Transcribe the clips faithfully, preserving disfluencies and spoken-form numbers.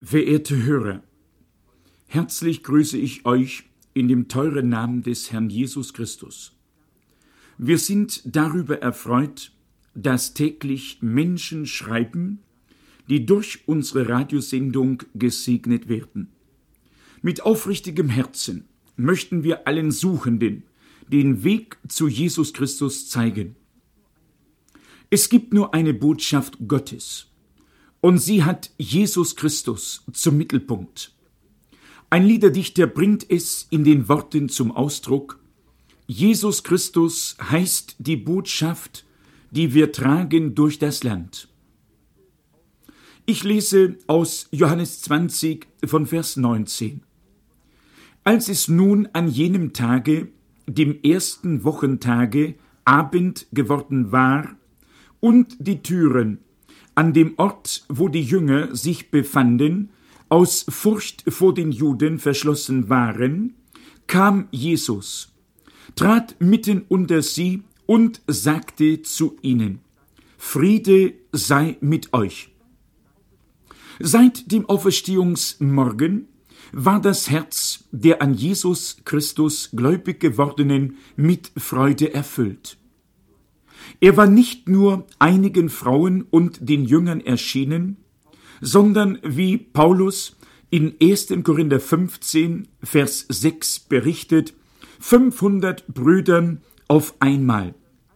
Verehrte Hörer, herzlich grüße ich euch in dem teuren Namen des Herrn Jesus Christus. Wir sind darüber erfreut, dass täglich Menschen schreiben, die durch unsere Radiosendung gesegnet werden. Mit aufrichtigem Herzen möchten wir allen Suchenden den Weg zu Jesus Christus zeigen. Es gibt nur eine Botschaft Gottes, und sie hat Jesus Christus zum Mittelpunkt. Ein Liederdichter bringt es in den Worten zum Ausdruck: Jesus Christus heißt die Botschaft, die wir tragen durch das Land. Ich lese aus Johannes zwanzig von Vers neunzehn. Als es nun an jenem Tage, dem ersten Wochentage, Abend geworden war und die Türen an dem Ort, wo die Jünger sich befanden, aus Furcht vor den Juden verschlossen waren, kam Jesus, trat mitten unter sie und sagte zu ihnen: Friede sei mit euch. Seit dem Auferstehungsmorgen war das Herz der an Jesus Christus gläubig gewordenen mit Freude erfüllt. Er war nicht nur einigen Frauen und den Jüngern erschienen, sondern, wie Paulus in ersten Korinther fünfzehn, Vers sechs berichtet, fünfhundert Brüdern auf einmal.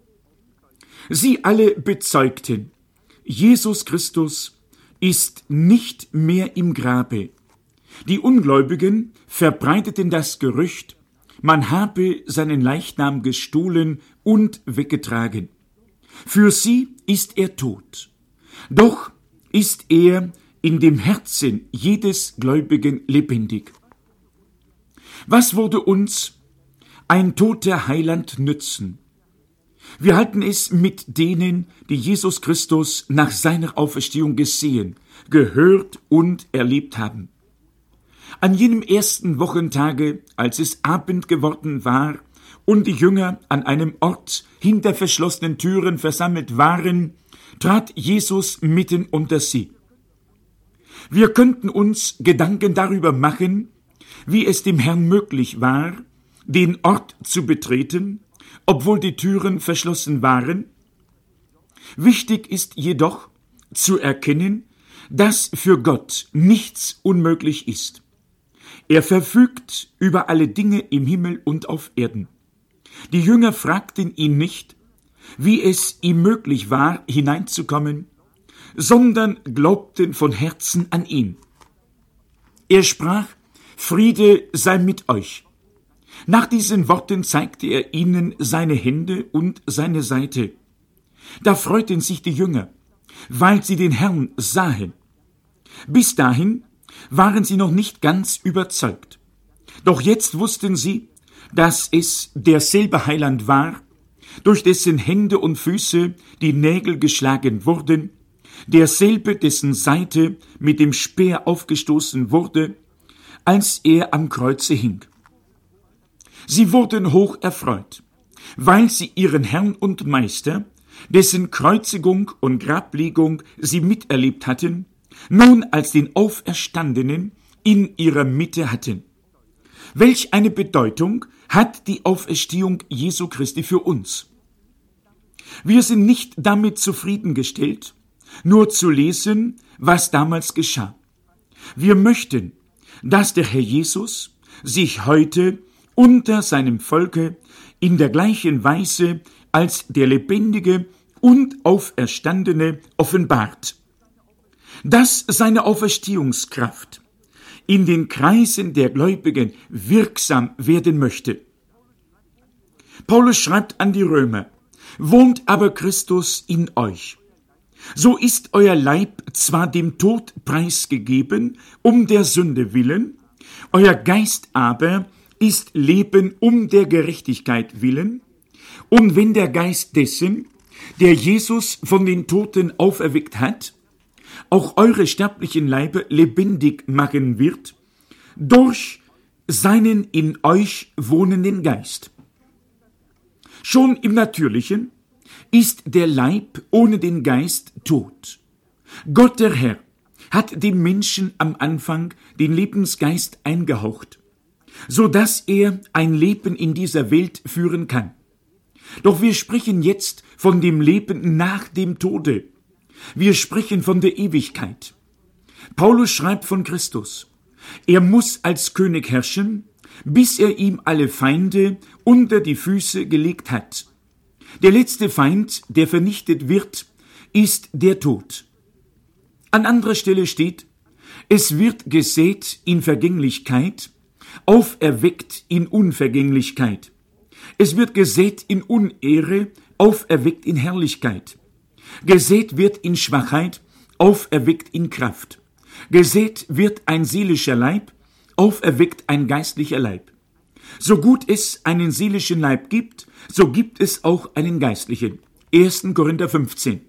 Sie alle bezeugten, Jesus Christus ist nicht mehr im Grabe. Die Ungläubigen verbreiteten das Gerücht, man habe seinen Leichnam gestohlen und weggetragen. Für sie ist er tot. Doch ist er in dem Herzen jedes Gläubigen lebendig. Was würde uns ein toter Heiland nützen? Wir halten es mit denen, die Jesus Christus nach seiner Auferstehung gesehen, gehört und erlebt haben. An jenem ersten Wochentage, als es Abend geworden war und die Jünger an einem Ort hinter verschlossenen Türen versammelt waren, trat Jesus mitten unter sie. Wir könnten uns Gedanken darüber machen, wie es dem Herrn möglich war, den Ort zu betreten, obwohl die Türen verschlossen waren. Wichtig ist jedoch zu erkennen, dass für Gott nichts unmöglich ist. Er verfügt über alle Dinge im Himmel und auf Erden. Die Jünger fragten ihn nicht, wie es ihm möglich war, hineinzukommen, sondern glaubten von Herzen an ihn. Er sprach: Friede sei mit euch. Nach diesen Worten zeigte er ihnen seine Hände und seine Seite. Da freuten sich die Jünger, weil sie den Herrn sahen. Bis dahin waren sie noch nicht ganz überzeugt. Doch jetzt wussten sie, dass es derselbe Heiland war, durch dessen Hände und Füße die Nägel geschlagen wurden, derselbe, dessen Seite mit dem Speer aufgestoßen wurde, als er am Kreuze hing. Sie wurden hoch erfreut, weil sie ihren Herrn und Meister, dessen Kreuzigung und Grablegung sie miterlebt hatten, nun als den Auferstandenen in ihrer Mitte hatten. Welch eine Bedeutung hat die Auferstehung Jesu Christi für uns? Wir sind nicht damit zufriedengestellt, nur zu lesen, was damals geschah. Wir möchten, dass der Herr Jesus sich heute unter seinem Volke in der gleichen Weise als der Lebendige und Auferstandene offenbart. Dass seine Auferstehungskraft in den Kreisen der Gläubigen wirksam werden möchte. Paulus schreibt an die Römer: Wohnt aber Christus in euch, so ist euer Leib zwar dem Tod preisgegeben, um der Sünde willen, euer Geist aber ist Leben um der Gerechtigkeit willen, und wenn der Geist dessen, der Jesus von den Toten auferweckt hat, auch eure sterblichen Leibe lebendig machen wird, durch seinen in euch wohnenden Geist. Schon im Natürlichen ist der Leib ohne den Geist tot. Gott der Herr hat dem Menschen am Anfang den Lebensgeist eingehaucht, so dass er ein Leben in dieser Welt führen kann. Doch wir sprechen jetzt von dem Leben nach dem Tode. Wir sprechen von der Ewigkeit. Paulus schreibt von Christus: Er muss als König herrschen, bis er ihm alle Feinde unter die Füße gelegt hat. Der letzte Feind, der vernichtet wird, ist der Tod. An anderer Stelle steht: Es wird gesät in Vergänglichkeit, auferweckt in Unvergänglichkeit. Es wird gesät in Unehre, auferweckt in Herrlichkeit. Gesät wird in Schwachheit, auferweckt in Kraft. Gesät wird ein seelischer Leib, auferweckt ein geistlicher Leib. So gut es einen seelischen Leib gibt, so gibt es auch einen geistlichen. erster Korinther fünfzehn.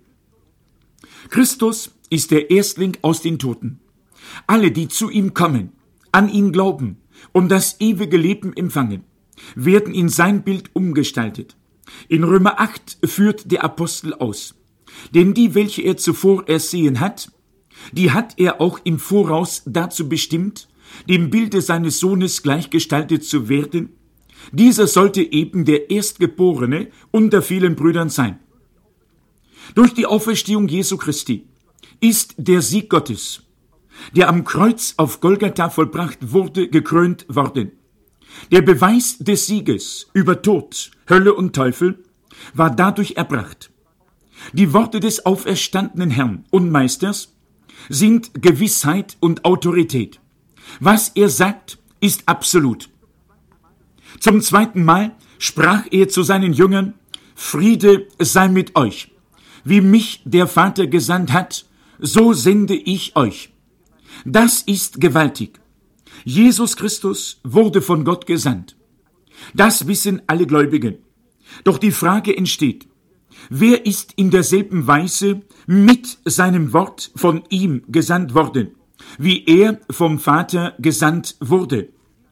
Christus ist der Erstling aus den Toten. Alle, die zu ihm kommen, an ihn glauben und das ewige Leben empfangen, werden in sein Bild umgestaltet. In Römer acht führt der Apostel aus: Denn die, welche er zuvor ersehen hat, die hat er auch im Voraus dazu bestimmt, dem Bilde seines Sohnes gleichgestaltet zu werden. Dieser sollte eben der Erstgeborene unter vielen Brüdern sein. Durch die Auferstehung Jesu Christi ist der Sieg Gottes, der am Kreuz auf Golgatha vollbracht wurde, gekrönt worden. Der Beweis des Sieges über Tod, Hölle und Teufel war dadurch erbracht. Die Worte des auferstandenen Herrn und Meisters sind Gewissheit und Autorität. Was er sagt, ist absolut. Zum zweiten Mal sprach er zu seinen Jüngern: Friede sei mit euch. Wie mich der Vater gesandt hat, so sende ich euch. Das ist gewaltig. Jesus Christus wurde von Gott gesandt. Das wissen alle Gläubigen. Doch die Frage entsteht: Wer ist in derselben Weise mit seinem Wort von ihm gesandt worden, wie er vom Vater gesandt wurde?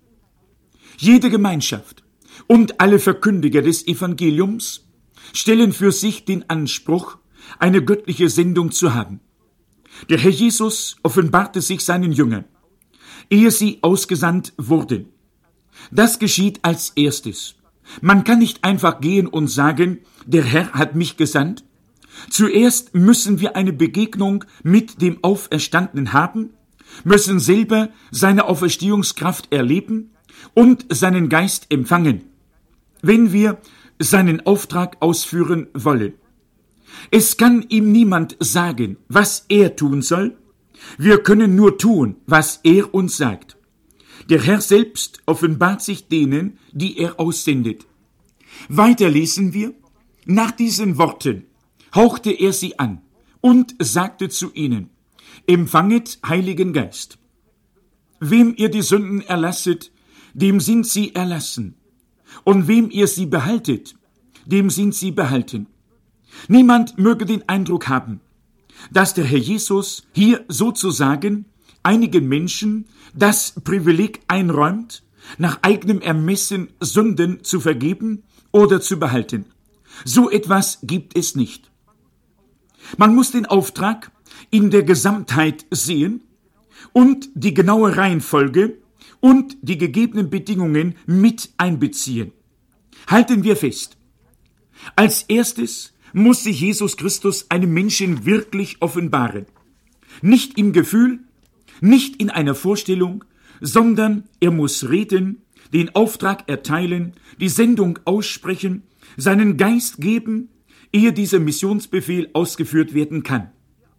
Jede Gemeinschaft und alle Verkündiger des Evangeliums stellen für sich den Anspruch, eine göttliche Sendung zu haben. Der Herr Jesus offenbarte sich seinen Jüngern, ehe sie ausgesandt wurden. Das geschieht als erstes. Man kann nicht einfach gehen und sagen: Der Herr hat mich gesandt. Zuerst müssen wir eine Begegnung mit dem Auferstandenen haben, müssen selber seine Auferstehungskraft erleben und seinen Geist empfangen, wenn wir seinen Auftrag ausführen wollen. Es kann ihm niemand sagen, was er tun soll. Wir können nur tun, was er uns sagt. Der Herr selbst offenbart sich denen, die er aussendet. Weiter lesen wir: Nach diesen Worten hauchte er sie an und sagte zu ihnen: Empfanget Heiligen Geist. Wem ihr die Sünden erlasset, dem sind sie erlassen. Und wem ihr sie behaltet, dem sind sie behalten. Niemand möge den Eindruck haben, dass der Herr Jesus hier sozusagen einigen Menschen das Privileg einräumt, nach eigenem Ermessen Sünden zu vergeben oder zu behalten. So etwas gibt es nicht. Man muss den Auftrag in der Gesamtheit sehen und die genaue Reihenfolge und die gegebenen Bedingungen mit einbeziehen. Halten wir fest: Als erstes muss sich Jesus Christus einem Menschen wirklich offenbaren. Nicht im Gefühl, nicht in einer Vorstellung, sondern er muss reden, den Auftrag erteilen, die Sendung aussprechen, seinen Geist geben, ehe dieser Missionsbefehl ausgeführt werden kann.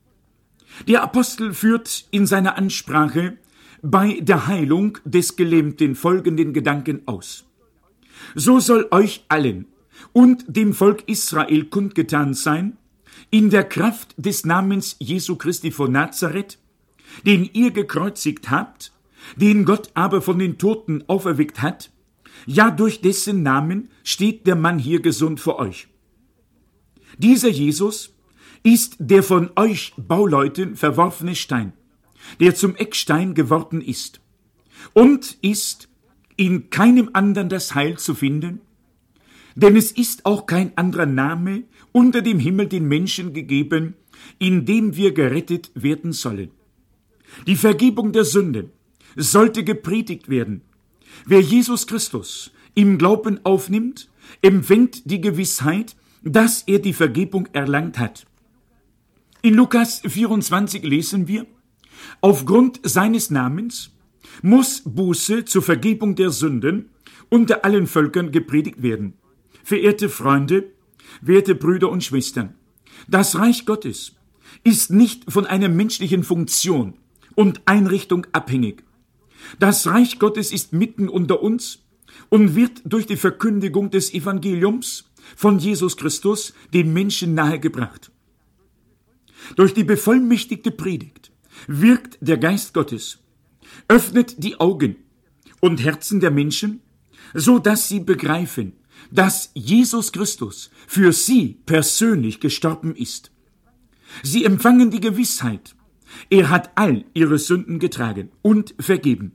Der Apostel führt in seiner Ansprache bei der Heilung des Gelähmten folgenden Gedanken aus: So soll euch allen und dem Volk Israel kundgetan sein, in der Kraft des Namens Jesu Christi von Nazareth, den ihr gekreuzigt habt, den Gott aber von den Toten auferweckt hat, ja, durch dessen Namen steht der Mann hier gesund vor euch. Dieser Jesus ist der von euch Bauleuten verworfene Stein, der zum Eckstein geworden ist, und ist in keinem anderen das Heil zu finden, denn es ist auch kein anderer Name unter dem Himmel den Menschen gegeben, in dem wir gerettet werden sollen. Die Vergebung der Sünden sollte gepredigt werden. Wer Jesus Christus im Glauben aufnimmt, empfängt die Gewissheit, dass er die Vergebung erlangt hat. In Lukas vierundzwanzig lesen wir: Aufgrund seines Namens muss Buße zur Vergebung der Sünden unter allen Völkern gepredigt werden. Verehrte Freunde, werte Brüder und Schwestern, das Reich Gottes ist nicht von einer menschlichen Funktion und Einrichtung abhängig. Das Reich Gottes ist mitten unter uns und wird durch die Verkündigung des Evangeliums von Jesus Christus den Menschen nahegebracht. Durch die bevollmächtigte Predigt wirkt der Geist Gottes, öffnet die Augen und Herzen der Menschen, so dass sie begreifen, dass Jesus Christus für sie persönlich gestorben ist. Sie empfangen die Gewissheit, er hat all ihre Sünden getragen und vergeben.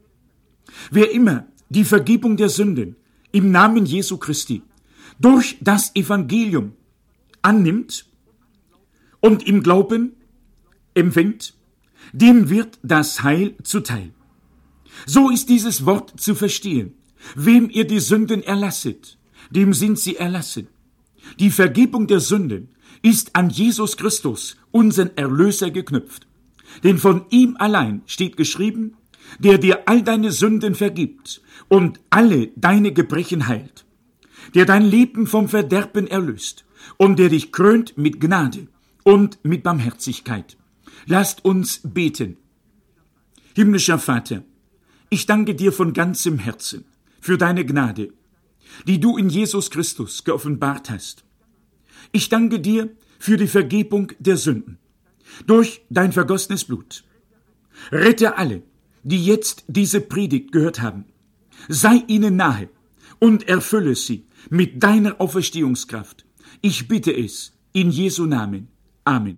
Wer immer die Vergebung der Sünden im Namen Jesu Christi durch das Evangelium annimmt und im Glauben empfängt, dem wird das Heil zuteil. So ist dieses Wort zu verstehen: Wem ihr die Sünden erlasset, dem sind sie erlassen. Die Vergebung der Sünden ist an Jesus Christus, unseren Erlöser, geknüpft. Denn von ihm allein steht geschrieben: der dir all deine Sünden vergibt und alle deine Gebrechen heilt, der dein Leben vom Verderben erlöst und der dich krönt mit Gnade und mit Barmherzigkeit. Lasst uns beten. Himmlischer Vater, ich danke dir von ganzem Herzen für deine Gnade, die du in Jesus Christus geoffenbart hast. Ich danke dir für die Vergebung der Sünden durch dein vergossenes Blut. Rette alle, die jetzt diese Predigt gehört haben. Sei ihnen nahe und erfülle sie mit deiner Auferstehungskraft. Ich bitte es in Jesu Namen. Amen.